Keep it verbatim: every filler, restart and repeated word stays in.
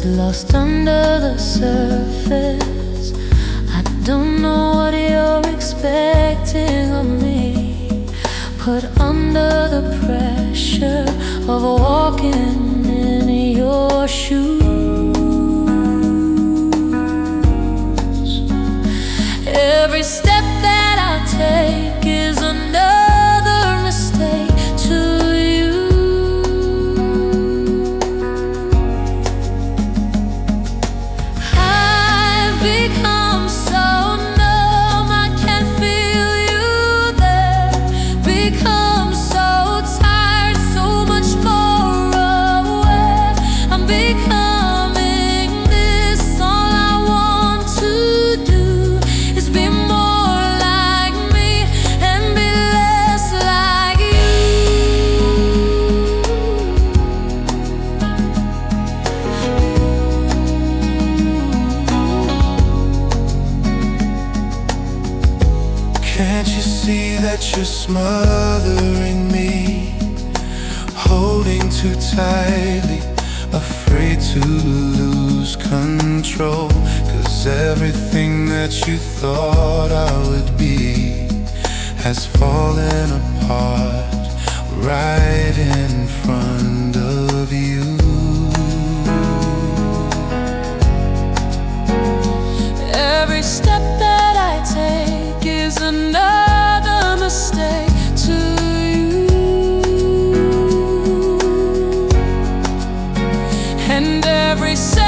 lost under the surface. I don't know what you're expecting of me, put under the pressure of walking in your shoes. Every step that I take is another mistake to you. I've become so numb, I can't feel you there. Become so tired, so much more aware. I'm becoming this. All I want to do is be more like me and be less like you. Can't you see that you're smothering me, holding too tightly, afraid to lose control? 'Cause everything that you thought I would be has fallen apart right in front of you. Every step that I take is another mistake to you. And every step